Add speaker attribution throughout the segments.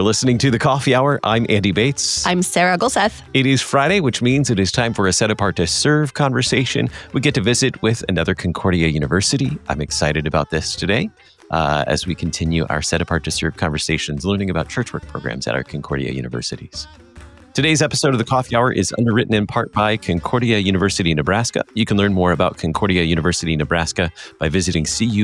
Speaker 1: listening to The Coffee Hour. I'm Andy Bates.
Speaker 2: I'm Sarah Gulseth.
Speaker 1: It is Friday, which means it is time for a Set Apart to Serve conversation. We get to visit with another Concordia University. I'm excited about this today as we continue our Set Apart to Serve conversations, learning about church work programs at our Concordia universities. Today's episode of The Coffee Hour is underwritten in part by Concordia University, Nebraska. You can learn more about Concordia University, Nebraska by visiting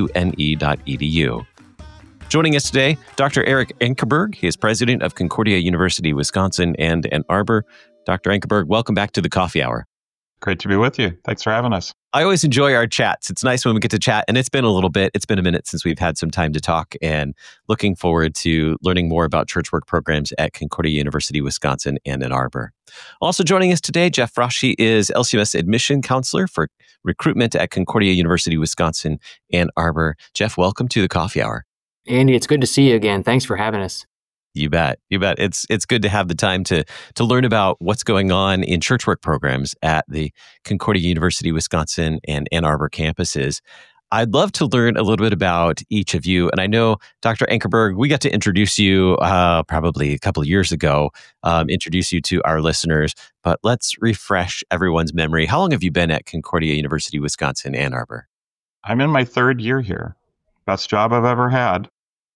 Speaker 1: cune.edu. Joining us today, Dr. Eric Ankerberg. He is president of Concordia University, Wisconsin and Ann Arbor. Dr. Ankerberg, welcome back to the Coffee Hour.
Speaker 3: Great to be with you. Thanks for having us.
Speaker 1: I always enjoy our chats. It's nice when we get to chat, and it's been a little bit. It's been a minute since we've had some time to talk, and looking forward to learning more about church work programs at Concordia University, Wisconsin and Ann Arbor. Also joining us today, Jeff Froschi is LCMS admission counselor for recruitment at Concordia University, Wisconsin, Ann Arbor. Jeff, welcome to the Coffee Hour.
Speaker 4: Andy, it's good to see you again. Thanks for having us.
Speaker 1: You bet. You bet. It's good to have the time to learn about what's going on in church work programs at the Concordia University, Wisconsin and Ann Arbor campuses. I'd love to learn a little bit about each of you. And I know, Dr. Ankerberg, we got to introduce you probably a couple of years ago, introduce you to our listeners. But let's refresh everyone's memory. How long have you been at Concordia University, Wisconsin, Ann Arbor?
Speaker 3: I'm in my third year here. Best job I've ever had.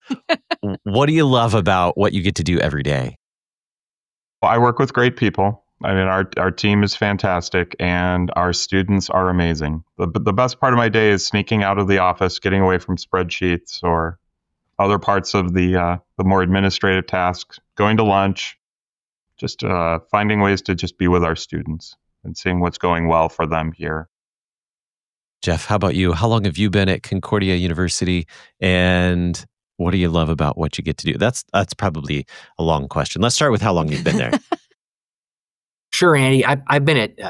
Speaker 1: What do you love about what you get to do every day?
Speaker 3: Well, I work with great people. I mean, our team is fantastic and our students are amazing. The best part of my day is sneaking out of the office, getting away from spreadsheets or other parts of the more administrative tasks, going to lunch, just finding ways to just be with our students and seeing what's going well for them here.
Speaker 1: Jeff, how about you? How long have you been at Concordia University, and what do you love about what you get to do? That's probably a long question. Let's start with how long you've been there.
Speaker 4: Sure, Andy. I've been at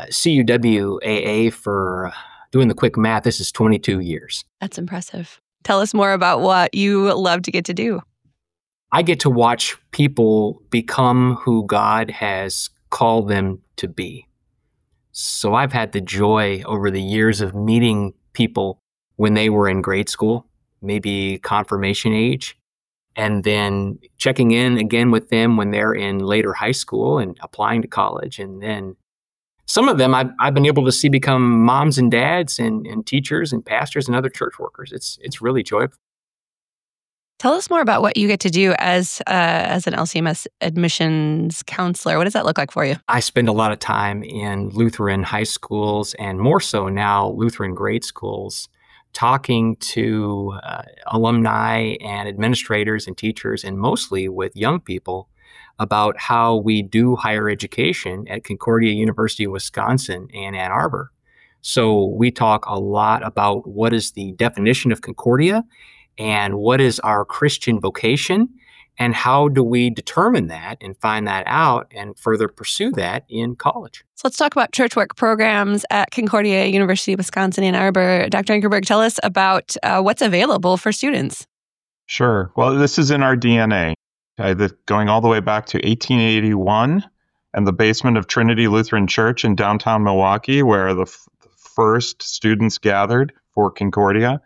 Speaker 4: CUWAA for, doing the quick math, this is 22 years.
Speaker 2: That's impressive. Tell us more about what you love to get to do.
Speaker 4: I get to watch people become who God has called them to be. So I've had the joy over the years of meeting people when they were in grade school, maybe confirmation age, and then checking in again with them when they're in later high school and applying to college. And then some of them I've been able to see become moms and dads and teachers and pastors and other church workers. It's really joyful.
Speaker 2: Tell us more about what you get to do as an LCMS admissions counselor. What does that look like for you?
Speaker 4: I spend a lot of time in Lutheran high schools and more so now Lutheran grade schools, talking to alumni and administrators and teachers, and mostly with young people, about how we do higher education at Concordia University, Wisconsin and Ann Arbor. So we talk a lot about what is the definition of Concordia and what is our Christian vocation, and how do we determine that and find that out and further pursue that in college.
Speaker 2: So let's talk about church work programs at Concordia University, Wisconsin, Ann Arbor. Dr. Ankerberg, tell us about what's available for students.
Speaker 3: Sure. Well, this is in our DNA, going all the way back to 1881 and the basement of Trinity Lutheran Church in downtown Milwaukee, where the first students gathered for Concordia.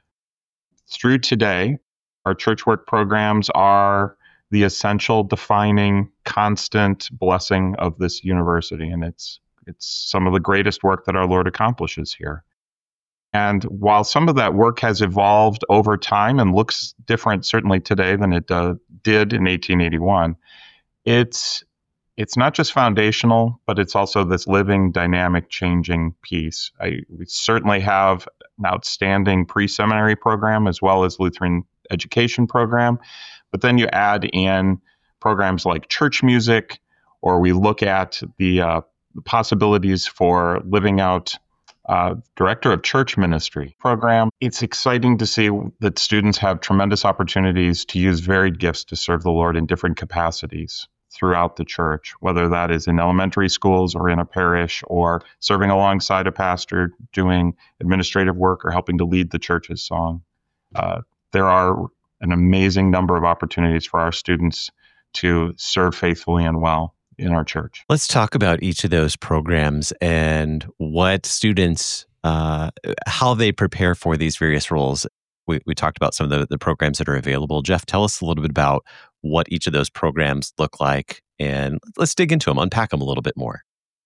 Speaker 3: Through today, our church work programs are the essential, defining, constant blessing of this university, and it's some of the greatest work that our Lord accomplishes here. And while some of that work has evolved over time and looks different certainly today than it did in 1881, it's not just foundational, but it's also this living, dynamic, changing piece. We certainly have an outstanding pre-seminary program as well as Lutheran education program, but then you add in programs like church music, or we look at the possibilities for living out Director of Church Ministry program. It's exciting to see that students have tremendous opportunities to use varied gifts to serve the Lord in different capacities throughout the church, whether that is in elementary schools or in a parish or serving alongside a pastor, doing administrative work or helping to lead the church's song. There are an amazing number of opportunities for our students to serve faithfully and well in our church.
Speaker 1: Let's talk about each of those programs and what students, how they prepare for these various roles. We talked about some of the programs that are available. Jeff, tell us a little bit about what each of those programs look like, and let's dig into them, unpack them a little bit more.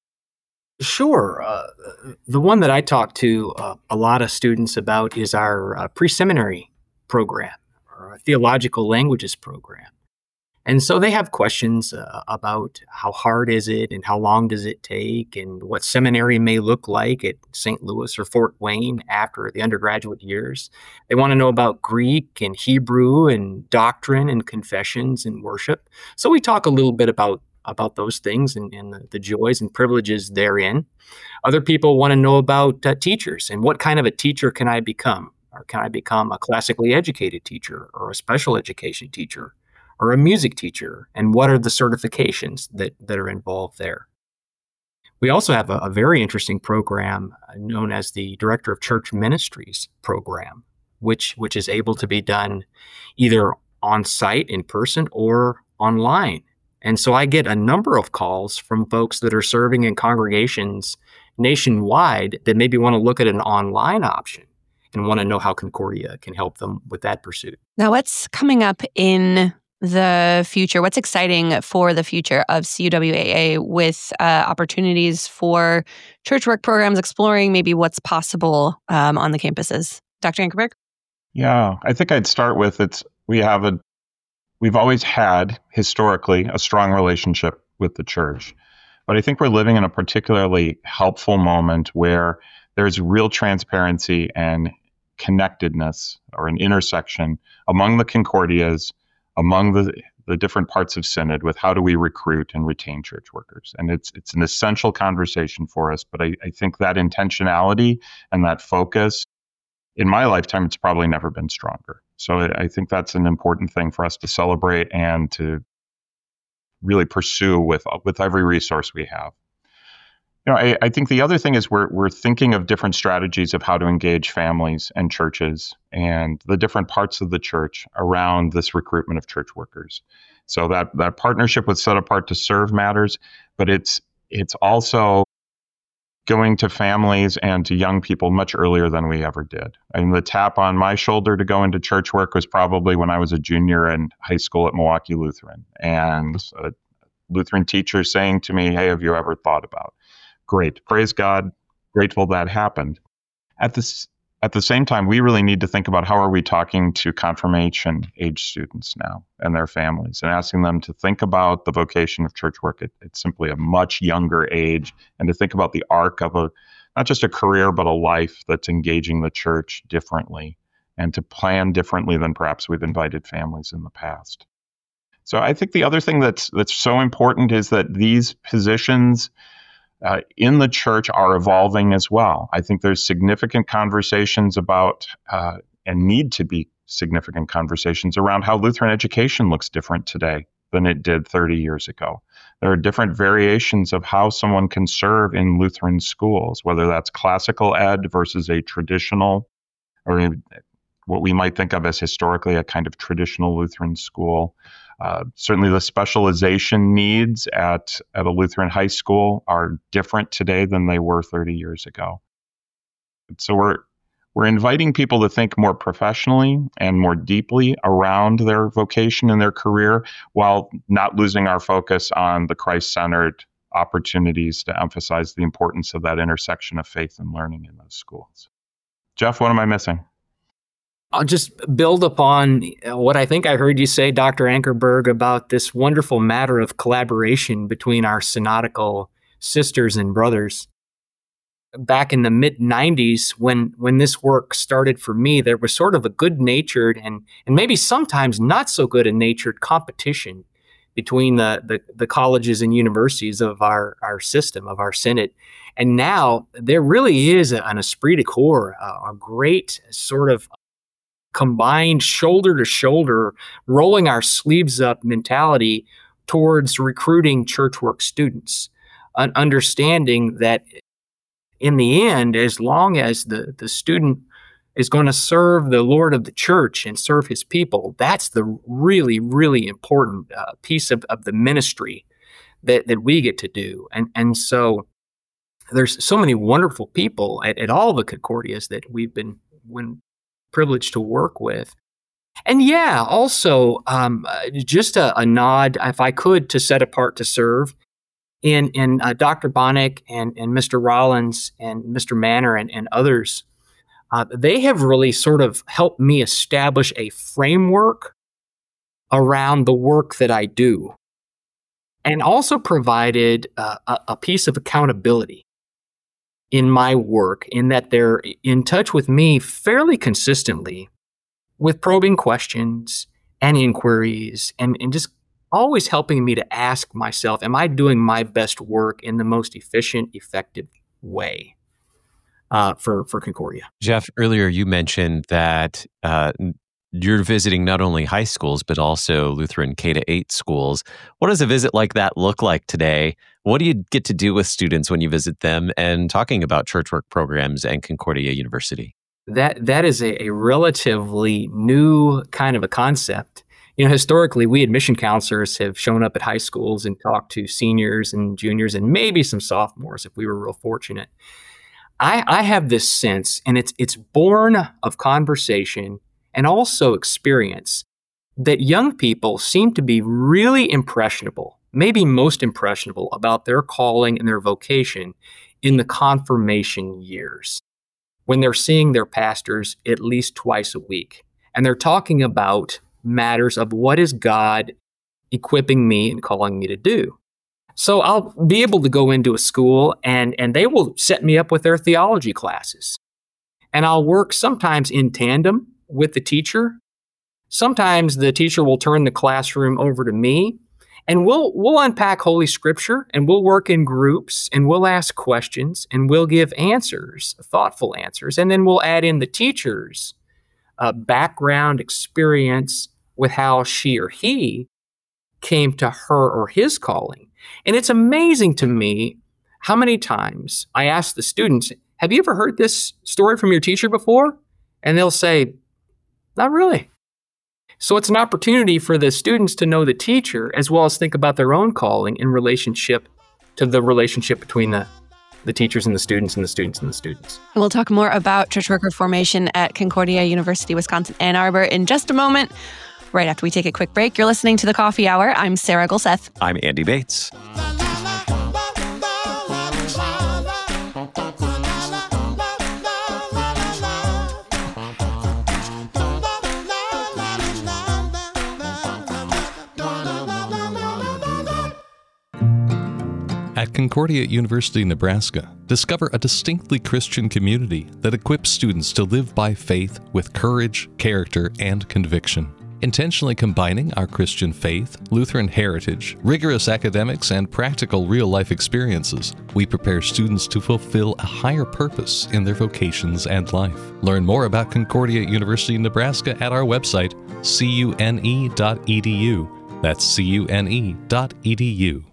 Speaker 4: Sure. The one that I talk to a lot of students about is our pre-seminary program, or a theological languages program. And so they have questions about how hard is it and how long does it take and what seminary may look like at St. Louis or Fort Wayne after the undergraduate years. They want to know about Greek and Hebrew and doctrine and confessions and worship. So we talk a little bit about those things and the joys and privileges therein. Other people want to know about teachers and what kind of a teacher can I become? Or can I become a classically educated teacher or a special education teacher or a music teacher? And what are the certifications that are involved there? We also have a very interesting program known as the Director of Church Ministries program, which is able to be done either on site in person or online. And so I get a number of calls from folks that are serving in congregations nationwide that maybe want to look at an online option and want to know how Concordia can help them with that pursuit.
Speaker 2: Now, what's coming up in the future? What's exciting for the future of CUWAA with opportunities for church work programs, exploring maybe what's possible on the campuses? Dr. Ankerberg?
Speaker 3: Yeah, I think I'd start with we've always had historically a strong relationship with the church, but I think we're living in a particularly helpful moment where there's real transparency and connectedness or an intersection among the Concordias, among the different parts of Synod with how do we recruit and retain church workers. And it's an essential conversation for us, but I think that intentionality and that focus, in my lifetime, it's probably never been stronger. So I think that's an important thing for us to celebrate and to really pursue with every resource we have. I think the other thing is we're thinking of different strategies of how to engage families and churches and the different parts of the church around this recruitment of church workers. So that partnership with Set Apart to Serve matters, but it's also going to families and to young people much earlier than we ever did. And the tap on my shoulder to go into church work was probably when I was a junior in high school at Milwaukee Lutheran. And a Lutheran teacher saying to me, "Hey, have you ever thought about?" Great. Praise God. Grateful that happened. At the same time, we really need to think about how are we talking to confirmation age students now and their families and asking them to think about the vocation of church work at simply a much younger age and to think about the arc of not just a career, but a life that's engaging the church differently and to plan differently than perhaps we've invited families in the past. So I think the other thing that's so important is that these positions in the church are evolving as well. I think there's significant conversations about, and need to be significant conversations around how Lutheran education looks different today than it did 30 years ago. There are different variations of how someone can serve in Lutheran schools, whether that's classical ed versus a traditional, or what we might think of as historically a kind of traditional Lutheran school. Certainly the specialization needs at a Lutheran high school are different today than they were 30 years ago. So we're inviting people to think more professionally and more deeply around their vocation and their career while not losing our focus on the Christ-centered opportunities to emphasize the importance of that intersection of faith and learning in those schools. Jeff, what am I missing?
Speaker 4: I'll just build upon what I think I heard you say, Dr. Ankerberg, about this wonderful matter of collaboration between our synodical sisters and brothers. Back in the mid-90s, when this work started for me, there was sort of a good-natured and maybe sometimes not so good a natured competition between the colleges and universities of our system, of our synod. And now there really is an esprit de corps, a great sort of combined shoulder to shoulder, rolling our sleeves up mentality towards recruiting church work students, understanding that in the end, as long as the student is going to serve the Lord of the church and serve his people, that's the really, really important piece of the ministry that we get to do. And so there's so many wonderful people at all the Concordias that we've been privileged to work with. And yeah, also just a nod, if I could, to Set Apart to Serve. In Dr. Bonnick and Mr. Rollins and Mr. Manor and others, they have really sort of helped me establish a framework around the work that I do, and also provided a piece of accountability in my work, in that they're in touch with me fairly consistently with probing questions and inquiries, and just always helping me to ask myself, am I doing my best work in the most efficient, effective way for Concordia?
Speaker 1: Jeff, earlier you mentioned that you're visiting not only high schools, but also Lutheran K-8 schools. What does a visit like that look like today? What do you get to do with students when you visit them, and talking about church work programs and Concordia University?
Speaker 4: That is a relatively new kind of a concept. Historically, we admission counselors have shown up at high schools and talked to seniors and juniors and maybe some sophomores if we were real fortunate. I have this sense, and it's born of conversation and also experience, that young people seem to be really impressionable, maybe most impressionable about their calling and their vocation in the confirmation years, when they're seeing their pastors at least twice a week. And they're talking about matters of what is God equipping me and calling me to do. So I'll be able to go into a school and they will set me up with their theology classes. And I'll work sometimes in tandem with the teacher. Sometimes the teacher will turn the classroom over to me, and we'll unpack Holy Scripture, and we'll work in groups, and we'll ask questions, and we'll give answers, thoughtful answers, and then we'll add in the teacher's background experience with how she or he came to her or his calling. And it's amazing to me how many times I ask the students, have you ever heard this story from your teacher before? And they'll say, not really. So it's an opportunity for the students to know the teacher, as well as think about their own calling in relationship to the relationship between the teachers and the students and the students and the students.
Speaker 2: We'll talk more about church worker formation at Concordia University, Wisconsin, Ann Arbor in just a moment, right after we take a quick break. You're listening to The Coffee Hour. I'm Sarah Gulseth.
Speaker 1: I'm Andy Bates.
Speaker 5: At Concordia University, Nebraska, discover a distinctly Christian community that equips students to live by faith with courage, character, and conviction. Intentionally combining our Christian faith, Lutheran heritage, rigorous academics, and practical real-life experiences, we prepare students to fulfill a higher purpose in their vocations and life. Learn more about Concordia University, Nebraska at our website, cune.edu. That's cune.edu.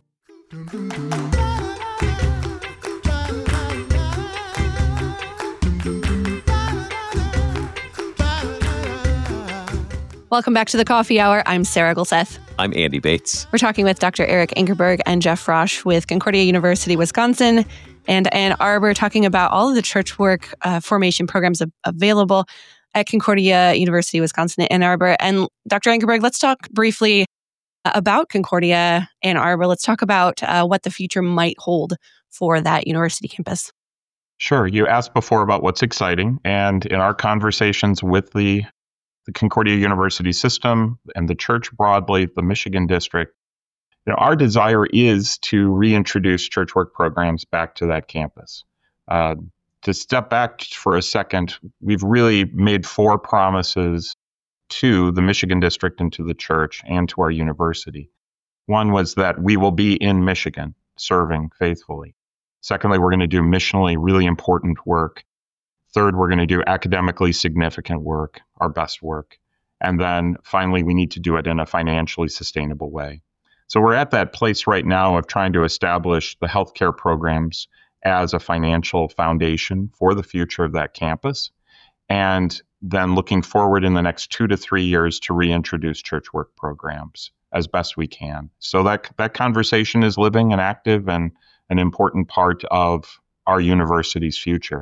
Speaker 2: Welcome back to The Coffee Hour. I'm Sarah Gulseth.
Speaker 1: I'm Andy Bates.
Speaker 2: We're talking with Dr. Eric Ankerberg and Jeff Frosch with Concordia University, Wisconsin, and Ann Arbor, talking about all of the church work formation programs available at Concordia University, Wisconsin, Ann Arbor. And Dr. Ankerberg, let's talk briefly about Concordia Ann Arbor. Let's talk about what the future might hold for that university campus.
Speaker 3: Sure. You asked before about what's exciting, and in our conversations with the Concordia University system and the church broadly, the Michigan district, our desire is to reintroduce church work programs back to that campus. To step back for a second, we've really made 4 promises to the Michigan district and to the church and to our university. One was that we will be in Michigan serving faithfully. Secondly, we're going to do missionally really important work. Third, we're going to do academically significant work, our best work. And then finally, we need to do it in a financially sustainable way. So we're at that place right now of trying to establish the healthcare programs as a financial foundation for the future of that campus. And then looking forward in the next 2 to 3 years to reintroduce church work programs as best we can. So that conversation is living and active and an important part of our university's future.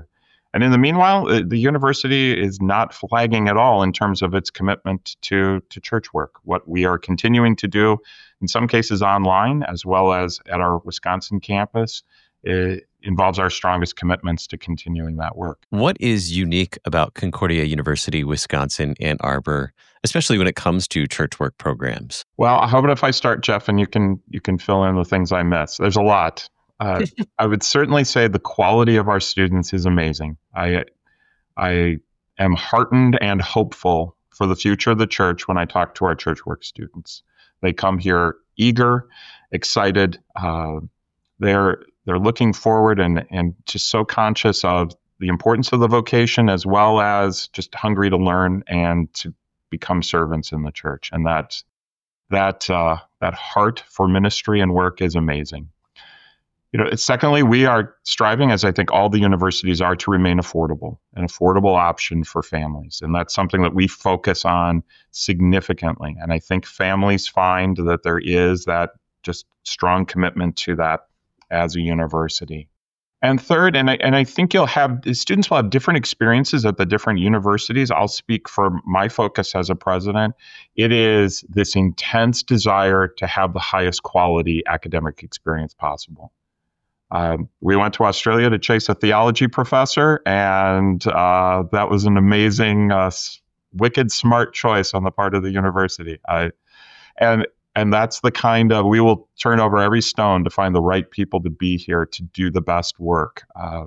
Speaker 3: And in the meanwhile, the university is not flagging at all in terms of its commitment to church work. What we are continuing to do, in some cases online, as well as at our Wisconsin campus, it involves our strongest commitments to continuing that work.
Speaker 1: What is unique about Concordia University, Wisconsin, Ann Arbor, especially when it comes to church work programs?
Speaker 3: Well, how about if I start, Jeff, and you can fill in the things I miss. There's a lot. I would certainly say the quality of our students is amazing. I am heartened and hopeful for the future of the church when I talk to our church work students. They come here eager, excited. They're looking forward and just so conscious of the importance of the vocation, as well as just hungry to learn and to become servants in the church. And that heart for ministry and work is amazing. Secondly, we are striving, as I think all the universities are, to remain affordable, an affordable option for families. And that's something that we focus on significantly. And I think families find that there is that just strong commitment to that as a university. And third, and I think students will have different experiences at the different universities. I'll speak for my focus as a president. It is this intense desire to have the highest quality academic experience possible. We went to Australia to chase a theology professor, and that was an amazing, wicked smart choice on the part of the university. And that's the kind of, we will turn over every stone to find the right people to be here to do the best work.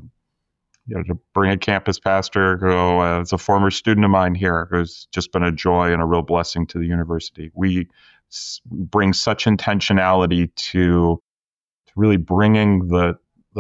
Speaker 3: To bring a campus pastor who is a former student of mine here, who's just been a joy and a real blessing to the university. We bring such intentionality to really bringing the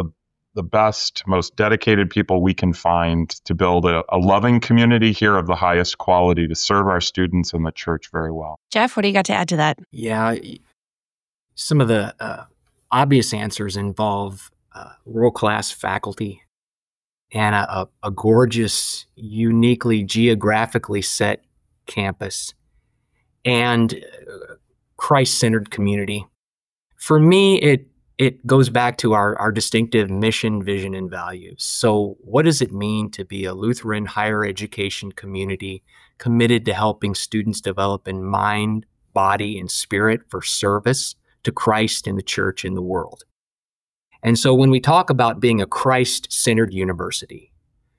Speaker 3: best, most dedicated people we can find to build a loving community here of the highest quality to serve our students and the church very well.
Speaker 2: Jeff, what do you got to add to that?
Speaker 4: Yeah, some of the obvious answers involve world-class faculty and a gorgeous, uniquely geographically set campus and Christ-centered community. For me, it goes back to our distinctive mission, vision, and values. So what does it mean to be a Lutheran higher education community committed to helping students develop in mind, body, and spirit for service to Christ and the church in the world? And so when we talk about being a Christ-centered university,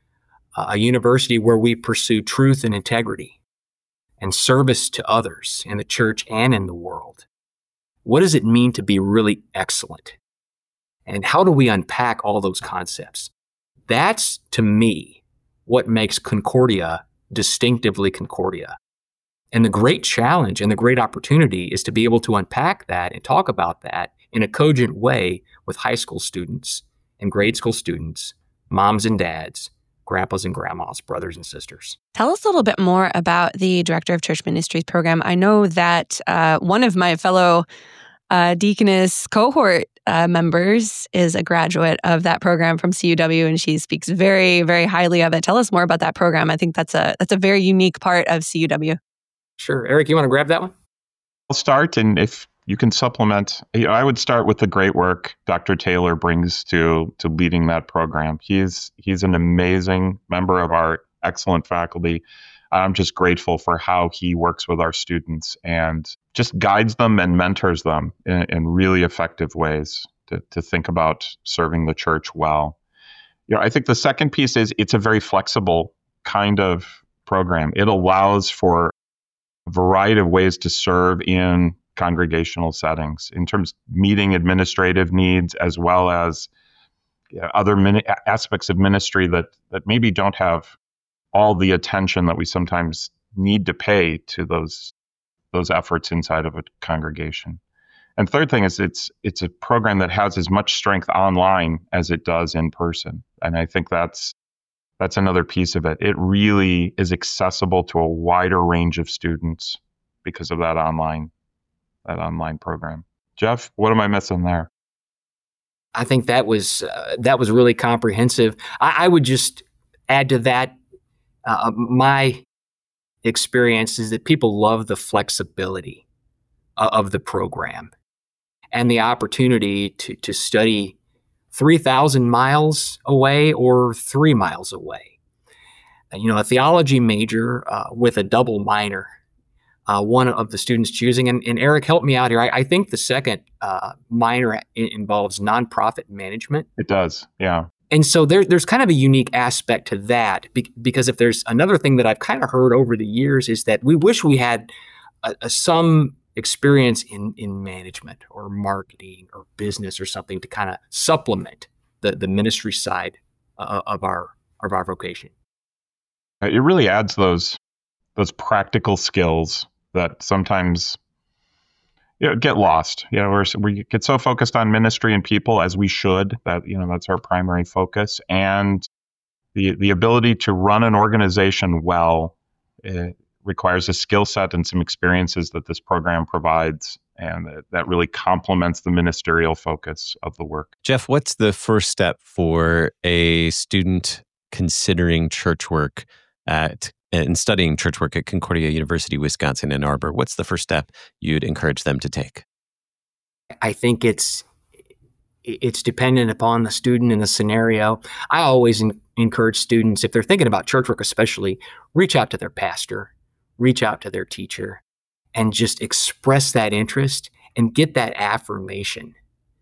Speaker 4: a university where we pursue truth and integrity and service to others in the church and in the world, what does it mean to be really excellent? And how do we unpack all those concepts? That's, to me, what makes Concordia distinctively Concordia. And the great challenge and the great opportunity is to be able to unpack that and talk about that in a cogent way with high school students and grade school students, moms and dads, grandpas and grandmas, brothers and sisters.
Speaker 2: Tell us a little bit more about the Director of Church Ministries program. I know that one of my fellow Deaconess cohort members is a graduate of that program from CUW, and she speaks very, very highly of it. Tell us more about that program. I think that's a very unique part of CUW.
Speaker 4: Sure. Eric, you want to grab that one?
Speaker 3: I'll start, and if you can supplement, I would start with the great work Dr. Taylor brings to leading that program. He's an amazing member of our excellent faculty. I'm just grateful for how he works with our students and just guides them and mentors them in really effective ways to think about serving the church well. I think the second piece is it's a very flexible kind of program. It allows for a variety of ways to serve in congregational settings in terms of meeting administrative needs, as well as other aspects of ministry that maybe don't have all the attention that we sometimes need to pay to those efforts inside of a congregation. And third thing is it's a program that has as much strength online as it does in person. And I think that's another piece of it. It really is accessible to a wider range of students because of that online program. Jeff, what am I missing there?
Speaker 4: I think that was really comprehensive. I would just add to that. My experience is that people love the flexibility of the program and the opportunity to study 3,000 miles away or 3 miles away. A theology major with a double minor, one of the students choosing. And Eric, help me out here. I think the second minor involves nonprofit management.
Speaker 3: It does, yeah.
Speaker 4: And so there's kind of a unique aspect to that, because if there's another thing that I've kind of heard over the years is that we wish we had some experience in management or marketing or business or something to kind of supplement the ministry side of our we
Speaker 3: It really adds those practical skills that sometimes get lost. We get so focused on ministry and people, as we should, that that's our primary focus. And the ability to run an organization well requires a skill set and some experiences that this program provides, and that really complements the ministerial focus of the work.
Speaker 1: Jeff, what's the first step for a student considering church work and studying church work at Concordia University, Wisconsin, Ann Arbor? What's the first step you'd encourage them to take?
Speaker 4: I think it's dependent upon the student and the scenario. I always encourage students, if they're thinking about church work especially, reach out to their pastor, reach out to their teacher, and just express that interest and get that affirmation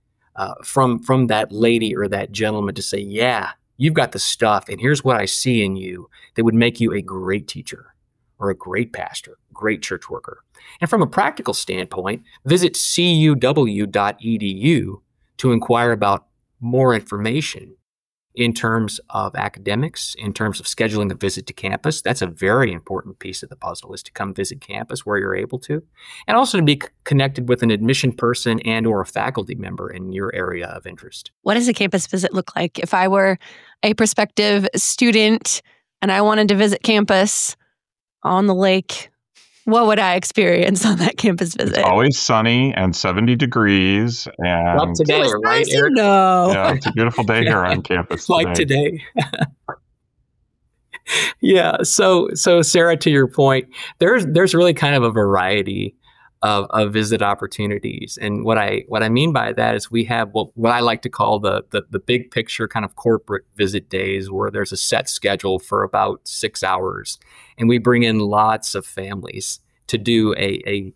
Speaker 4: from that lady or that gentleman to say, yeah, you've got the stuff, and here's what I see in you that would make you a great teacher or a great pastor, great church worker. And from a practical standpoint, visit cuw.edu to inquire about more information in terms of academics, in terms of scheduling the visit to campus. That's a very important piece of the puzzle, is to come visit campus where you're able to, and also to be connected with an admission person and or a faculty member in your area of interest.
Speaker 2: What does a campus visit look like? If I were a prospective student and I wanted to visit campus on the lake, what would I experience on that campus visit?
Speaker 3: It's always sunny and 70 degrees. And
Speaker 4: like today, right, Eric?
Speaker 2: No.
Speaker 3: Yeah, it's a beautiful day here on campus today.
Speaker 4: Like today. Yeah. So Sarah, to your point, there's really kind of a variety of visit opportunities. And what I mean by that is we have what I like to call the big picture kind of corporate visit days, where there's a set schedule for about 6 hours. And we bring in lots of families to do a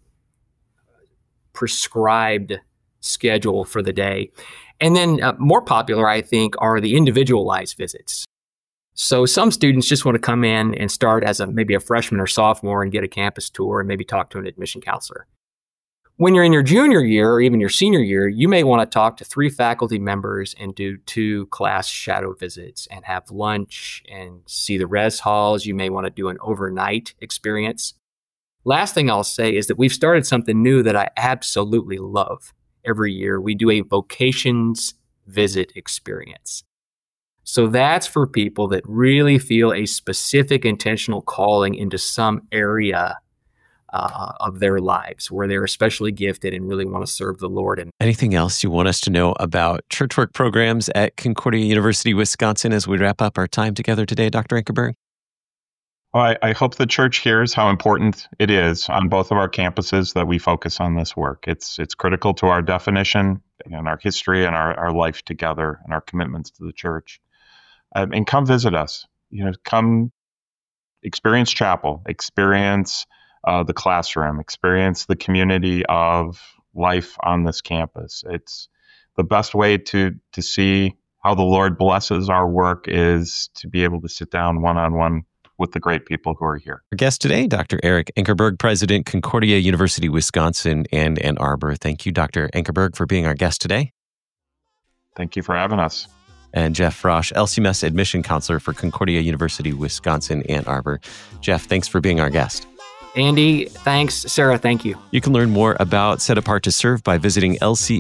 Speaker 4: prescribed schedule for the day. And then more popular, I think, are the individualized visits. So some students just want to come in and start as maybe a freshman or sophomore and get a campus tour and maybe talk to an admission counselor. When you're in your junior year or even your senior year, you may want to talk to 3 faculty members and do 2 class shadow visits and have lunch and see the res halls. You may want to do an overnight experience. Last thing I'll say is that we've started something new that I absolutely love. Every year we do a vocations visit experience. So that's for people that really feel a specific intentional calling into some area of their lives where they're especially gifted and really want to serve the Lord. And
Speaker 1: anything else you want us to know about church work programs at Concordia University, Wisconsin, as we wrap up our time together today, Dr. Ankerberg?
Speaker 3: Well, I hope the church hears how important it is on both of our campuses that we focus on this work. It's critical to our definition and our history and our life together and our commitments to the church. And come visit us. Come experience chapel, experience the classroom, experience the community of life on this campus. It's the best way to see how the Lord blesses our work is to be able to sit down one-on-one with the great people who are here.
Speaker 1: Our guest today, Dr. Eric Ankerberg, President, Concordia University, Wisconsin, and Ann Arbor. Thank you, Dr. Ankerberg, for being our guest today.
Speaker 3: Thank you for having us.
Speaker 1: And Jeff Frosch, LCMS Admission Counselor for Concordia University, Wisconsin, Ann Arbor. Jeff, thanks for being our guest.
Speaker 4: Andy, thanks. Sarah, thank you.
Speaker 1: You can learn more about Set Apart to Serve by visiting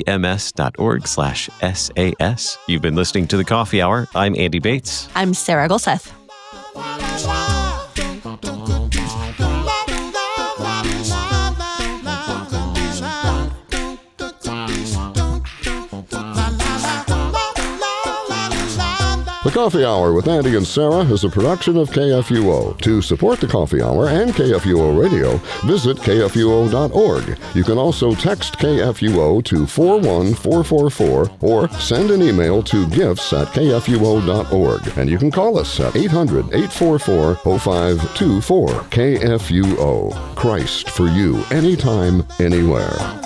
Speaker 1: lcms.org/SAS. You've been listening to The Coffee Hour. I'm Andy Bates.
Speaker 2: I'm Sarah Golseth.
Speaker 6: The Coffee Hour with Andy and Sarah is a production of KFUO. To support the Coffee Hour and KFUO Radio, visit KFUO.org. You can also text KFUO to 41444 or send an email to gifts@kfuo.org. And you can call us at 800-844-0524. KFUO. Christ for you, anytime, anywhere.